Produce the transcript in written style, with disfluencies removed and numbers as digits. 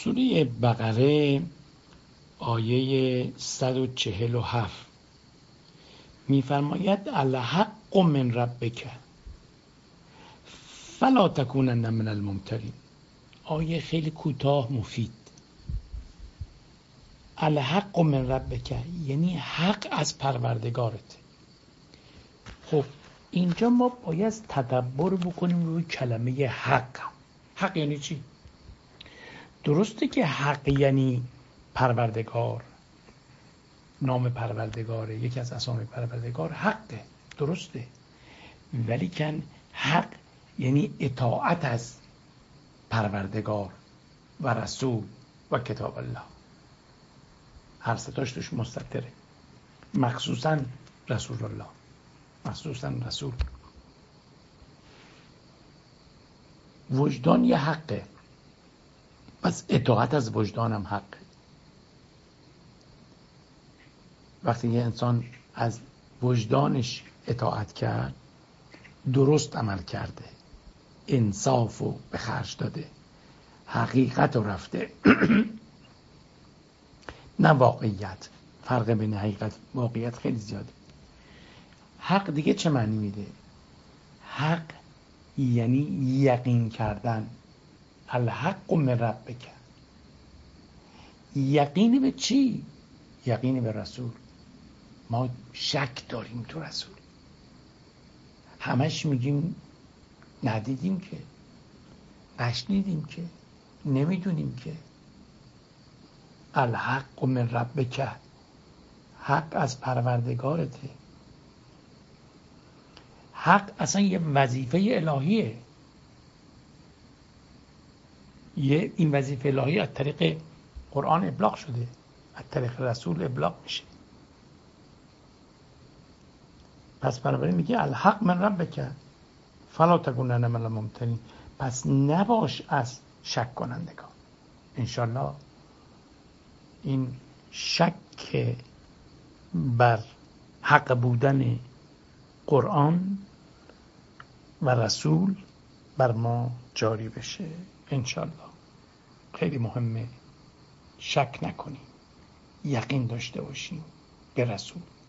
سوره بقره آیه 147 می‌فرماید الحق من ربک فلا تکونن من الممترین. آیه خیلی کوتاه مفید. الحق من ربک یعنی حق از پروردگارت. خب اینجا ما باید تدبر بکنیم روی کلمه حق. حق یعنی چی؟ درسته که حق یعنی پروردگار، نام پروردگاره، یکی از اسامی پروردگار حقه، درسته، ولی کن حق یعنی اطاعت از پروردگار و رسول و کتاب الله. هر ستاش توش مستتره، مخصوصا رسول الله، مخصوصا رسول. وجدان یه حقه، پس اطاعت از وجدانم حقه. وقتی یه انسان از وجدانش اطاعت کرد، درست عمل کرده، انصاف رو به خرج داده، حقیقت رو رفته نه واقعیت. فرق بین حقیقت و واقعیت خیلی زیاده. حق دیگه چه معنی میده؟ حق یعنی یقین کردن. الحق من ربک. یقین به چی؟ یقین به رسول. ما شک داریم تو رسول، همش میگیم ندیدیم که، نشنیدیم که، نمیدونیم که. الحق من ربک، حق از پروردگارته. حق اصلا یه وظیفه الهیه. این وظیفه الهی از طریق قرآن ابلاغ شده، از طریق رسول ابلاغ میشه. پس بنابراین میگه الحق من ربک فلا تکونن من الممترین. پس نباش از شک کنندگان. انشالله این شک بر حق بودن قرآن و رسول بر ما جاری بشه انشالله. خیلی مهمه شک نکنیم، یقین داشته باشیم به رسول.